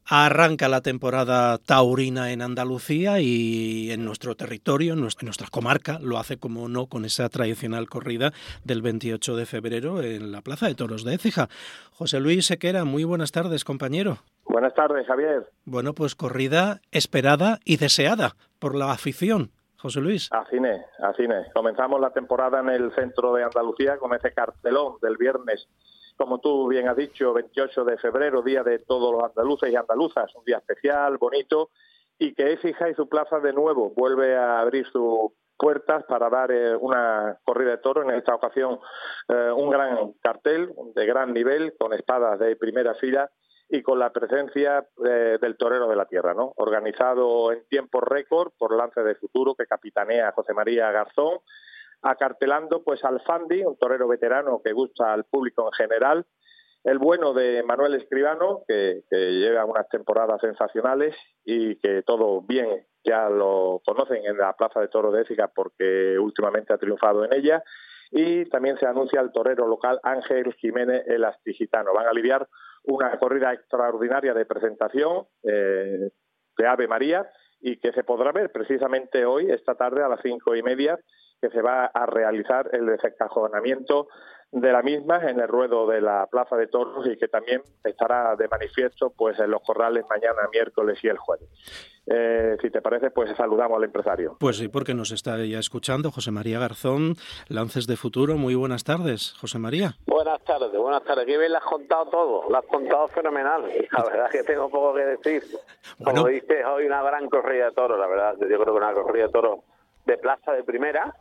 Arranca la temporada taurina en Andalucía y en nuestro territorio, en nuestra comarca, lo hace, como no, con esa tradicional corrida del 28 de febrero en la Plaza de Toros de Écija. José Luis Sequera, muy buenas tardes, compañero. Buenas tardes, Javier. Bueno, pues corrida esperada y deseada por la afición. José Luis. Así es. Comenzamos la temporada en el centro de Andalucía con ese cartelón del viernes, como tú bien has dicho, 28 de febrero, día de todos los andaluces y andaluzas, un día especial, bonito, y que Écija y su plaza de nuevo vuelve a abrir sus puertas para dar una corrida de toros. En esta ocasión un gran cartel de gran nivel, con espadas de primera fila y con la presencia del torero de la tierra, ¿no? Organizado en tiempo récord por Lances de Futuro, que capitanea José María Garzón, acartelando pues al Fandi, un torero veterano que gusta al público en general, el bueno de Manuel Escribano, que lleva unas temporadas sensacionales y que todo bien ya lo conocen en la Plaza de Toros de Écija porque últimamente ha triunfado en ella, y también se anuncia el torero local Ángel Jiménez el Astigitano. Van a lidiar una corrida extraordinaria de presentación de Ave María y que se podrá ver precisamente hoy, esta tarde a las 5:30, que se va a realizar el desencajonamiento de la misma en el ruedo de la Plaza de Toros y que también estará de manifiesto pues en los corrales mañana, miércoles y el jueves. Si te parece, pues saludamos al empresario. Pues sí, porque nos está ya escuchando José María Garzón, Lances de Futuro. Muy buenas tardes, José María. Buenas tardes. Qué bien le has contado todo, lo has contado fenomenal. La verdad es que tengo poco que decir. Como dices, hoy una gran corrida de toros, la verdad. Yo creo que una corrida de toros de plaza de primera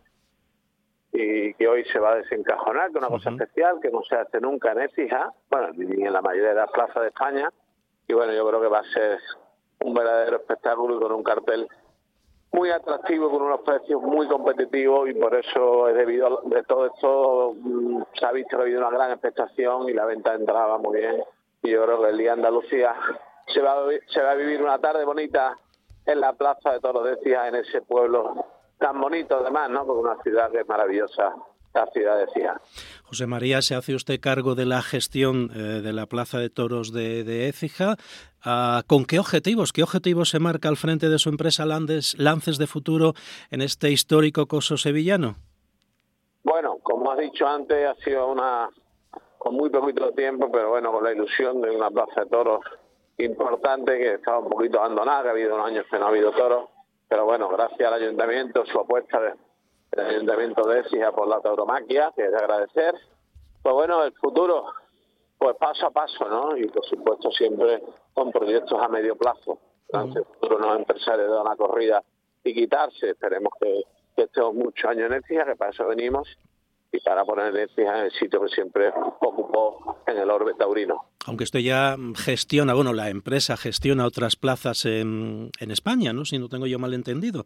y que hoy se va a desencajonar, que es una cosa especial, que no se hace nunca en Écija, bueno, ni en la mayoría de las plazas de España. Y bueno, yo creo que va a ser un verdadero espectáculo y con un cartel muy atractivo, con unos precios muy competitivos, y por eso es debido de todo esto se ha visto que ha habido una gran expectación y la venta de entrada va muy bien. Y yo creo que el día de Andalucía se va a vivir una tarde bonita en la Plaza de Toros de Écija, en ese pueblo tan bonito además, ¿no? Porque una ciudad que es maravillosa, la ciudad de Écija. José María, se hace usted cargo de la gestión de la Plaza de Toros de Écija. ¿Con qué objetivos se marca al frente de su empresa Lances de Futuro en este histórico coso sevillano? Bueno, como has dicho antes, ha sido con muy poquito tiempo, pero bueno, con la ilusión de una Plaza de Toros importante que estaba un poquito abandonada, que ha habido unos años que no ha habido toros, pero bueno, gracias al ayuntamiento, su apuesta del ayuntamiento de Écija por la tauromaquia, que es de agradecer. Pues bueno, el futuro, pues paso a paso, ¿no? Y por supuesto siempre con proyectos a medio plazo. El futuro no es empresario de una corrida y quitarse. Esperemos que estemos muchos años en Écija, que para eso venimos, y para poner Écija en el sitio que siempre ocupó en el orbe taurino. Aunque usted ya gestiona, bueno, la empresa gestiona otras plazas en España, ¿no? Si no tengo yo mal entendido.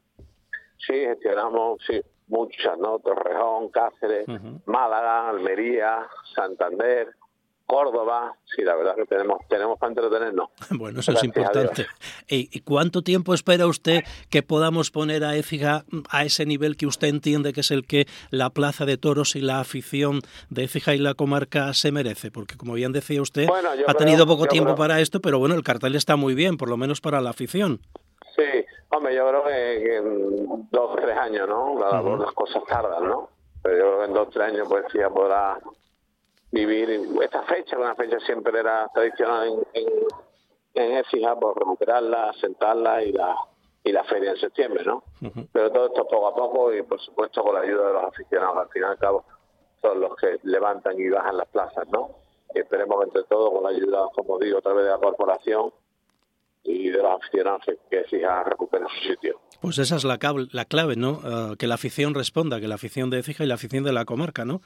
Sí, gestionamos muchas, ¿no? Torrejón, Cáceres, Málaga, Almería, Santander, Córdoba. Sí, la verdad que tenemos para entretenernos. Bueno, eso es importante. ¿Y cuánto tiempo espera usted que podamos poner a Écija a ese nivel que usted entiende que es el que la Plaza de Toros y la afición de Écija y la comarca se merece? Porque, como bien decía usted, ha tenido poco tiempo para esto, pero bueno, el cartel está muy bien, por lo menos para la afición. Sí, hombre, yo creo que en 2 o 3 años, ¿no? Las cosas tardan, ¿no? Pero yo creo que en 2 o 3 años pues ya podrá vivir esta fecha, que una fecha siempre era tradicional en Écija, por recuperarla, sentarla y la feria en septiembre, ¿no? Pero todo esto poco a poco y por supuesto con la ayuda de los aficionados, al fin y al cabo son los que levantan y bajan las plazas, ¿no? Y esperemos que entre todos, con la ayuda, como digo, a través de la corporación y de los aficionados, que Écija recupere su sitio. Pues esa es la clave, ¿no? Que la afición responda, que la afición de Écija y la afición de la comarca, ¿no?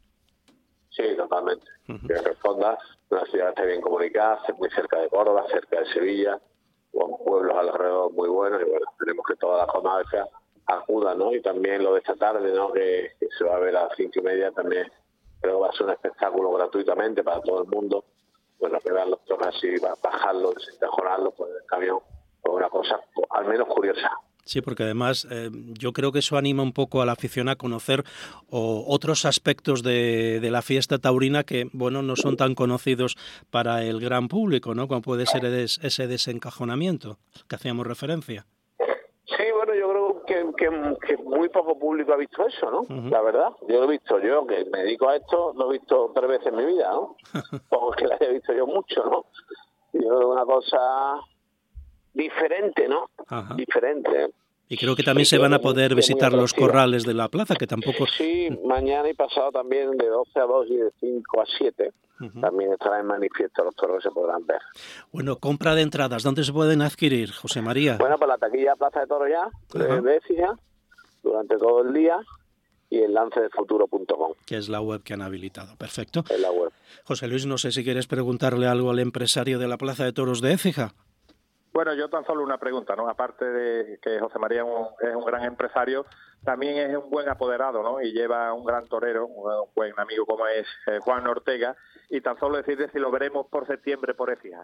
Sí, totalmente. Que respondas, una ciudad que esté bien comunicada, muy cerca de Córdoba, cerca de Sevilla, con pueblos alrededor muy buenos, y bueno, esperemos que toda la comarca acuda, ¿no? Y también lo de esta tarde, ¿no? Que se va a ver a las 5:30 también, creo que va a ser un espectáculo gratuitamente para todo el mundo. Bueno, que vean los toros así, bajarlo, desencajonarlo por el camión, pues una cosa al menos curiosa. Sí, porque además yo creo que eso anima un poco a la afición a conocer otros aspectos de la fiesta taurina que, bueno, no son tan conocidos para el gran público, ¿no? Como puede ser ese desencajonamiento que hacíamos referencia. Sí, bueno, yo creo que muy poco público ha visto eso, ¿no? La verdad, yo lo he visto, yo que me dedico a esto, lo he visto 3 veces en mi vida, ¿no? Porque la he visto yo mucho, ¿no? Yo creo que es una cosa diferente, ¿no? Ajá. Diferente. Y creo que también se van a poder visitar los corrales de la plaza, que tampoco... Sí, mañana y pasado también de 12 a 2 y de 5 a 7. También estará en manifiesto, los toros se podrán ver. Bueno, compra de entradas, ¿dónde se pueden adquirir, José María? Bueno, pues la taquilla Plaza de Toros ya, de Écija, durante todo el día, y el lancedefuturo.com. Que es la web que han habilitado, perfecto. Es la web. José Luis, no sé si quieres preguntarle algo al empresario de la Plaza de Toros de Écija. Bueno, yo tan solo una pregunta, ¿no? Aparte de que José María es un gran empresario, también es un buen apoderado, ¿no? Y lleva un gran torero, un buen amigo como es Juan Ortega, y tan solo decirle si lo veremos por septiembre por Écija.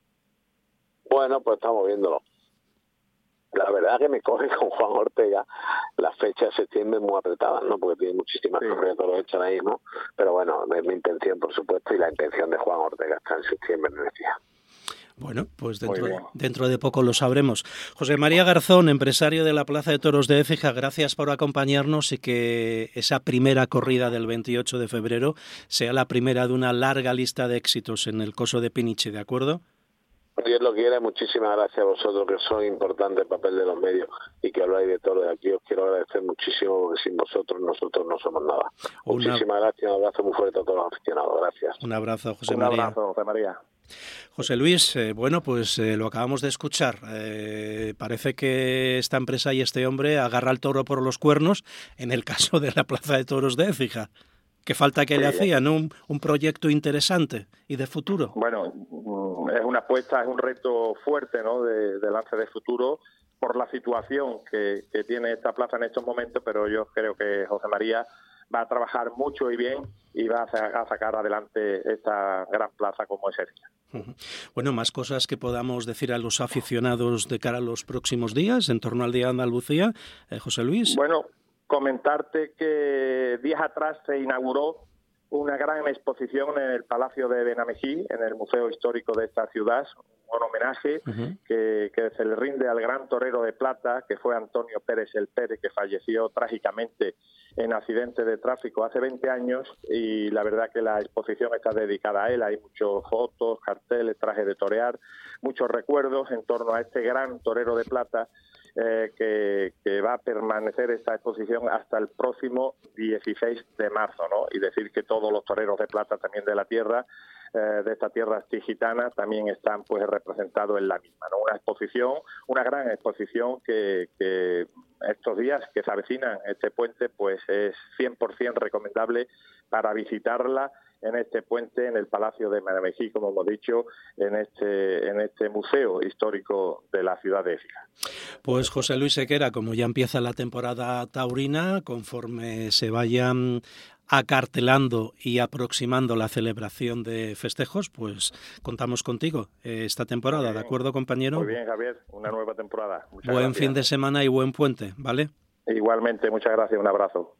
Bueno, pues estamos viéndolo. La verdad que me coge con Juan Ortega las fechas de septiembre muy apretadas, ¿no? Porque tiene muchísimas corridas de toros hechas ahí, ¿no? Pero bueno, es mi intención, por supuesto, y la intención de Juan Ortega está en septiembre en Écija. Bueno, pues dentro de poco lo sabremos. José María Garzón, empresario de la Plaza de Toros de Écija, gracias por acompañarnos y que esa primera corrida del 28 de febrero sea la primera de una larga lista de éxitos en el coso de Piniche, ¿de acuerdo? Dios lo quiera, muchísimas gracias a vosotros, que son importantes el papel de los medios y que habláis de todo de aquí. Os quiero agradecer muchísimo, porque sin vosotros nosotros no somos nada. Muchísimas gracias, un abrazo muy fuerte a todos los aficionados. Gracias. Un abrazo, José María. Un abrazo, José María. José Luis, bueno, pues lo acabamos de escuchar. Parece que esta empresa y este hombre agarra el toro por los cuernos en el caso de la Plaza de Toros de Écija. ¿Qué falta que le hacían? Un proyecto interesante y de futuro. Bueno, es una apuesta, es un reto fuerte, ¿no? de lance de futuro por la situación que tiene esta plaza en estos momentos, pero yo creo que José María va a trabajar mucho y bien y va a sacar adelante esta gran plaza como es Écija. Bueno, más cosas que podamos decir a los aficionados de cara a los próximos días en torno al Día de Andalucía, José Luis. Bueno, comentarte que días atrás se inauguró una gran exposición en el Palacio de Benamejí, en el Museo Histórico de esta ciudad, un homenaje que se le rinde al gran torero de plata, que fue Antonio Pérez el Pérez, que falleció trágicamente en accidente de tráfico hace 20 años, y la verdad que la exposición está dedicada a él. Hay muchas fotos, carteles, trajes de torear, muchos recuerdos en torno a este gran torero de plata, que va a permanecer esta exposición hasta el próximo 16 de marzo, ¿no? Y decir que todos los toreros de plata también de la tierra, de esta tierra gitana, también están pues representados en la misma, ¿no? Una exposición, una gran exposición que estos días que se avecinan este puente, pues es 100% recomendable para visitarla en este puente, en el Palacio de Benamejí, como hemos dicho, en este museo histórico de la ciudad de Écija. Pues José Luis Sequera, como ya empieza la temporada taurina, conforme se vayan acartelando y aproximando la celebración de festejos, pues contamos contigo esta temporada, ¿de acuerdo, compañero? Muy bien, Javier, una nueva temporada. Buen fin de semana y buen puente, ¿vale? Igualmente, muchas gracias, un abrazo.